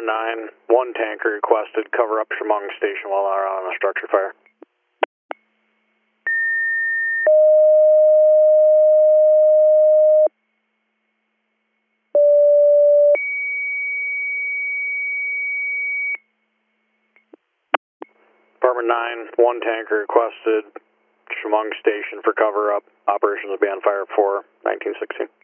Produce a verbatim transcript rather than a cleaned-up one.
Department nine, one tanker requested cover up Chemung Station while on a structure fire. Department nine, one tanker requested Chemung Station for cover up. Operations will be on fire for nineteen sixteen.